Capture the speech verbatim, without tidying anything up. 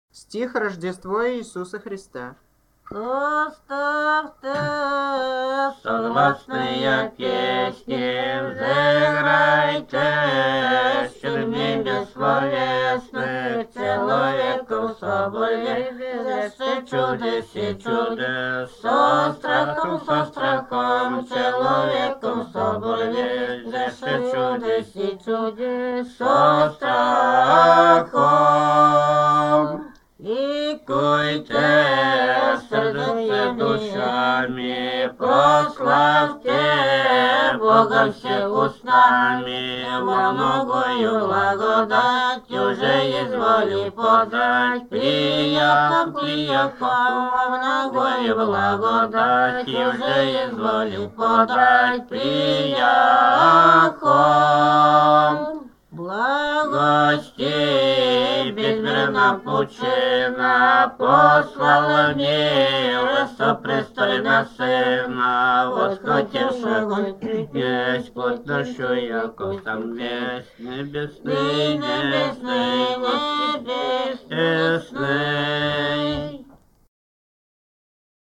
Стих Рождество Иисуса Христа. Оставьте согласные песни, взыграйте, что в небе словесны, человеку собой везде чудеси чудес. Со страхом, со страхом, человеку собой везде чудеси чудес. Со страхом ликуйте сердце душами, прославьте Бога все устами, во многою благодать уже изволи подать. Прияком, прияком, во многою благодать уже изволи подать. Прияком благостей безмерна пучина послала мне высопрестольно Сына, восхотевшего есть плоть нашу, яко сам весь небесный, небесный,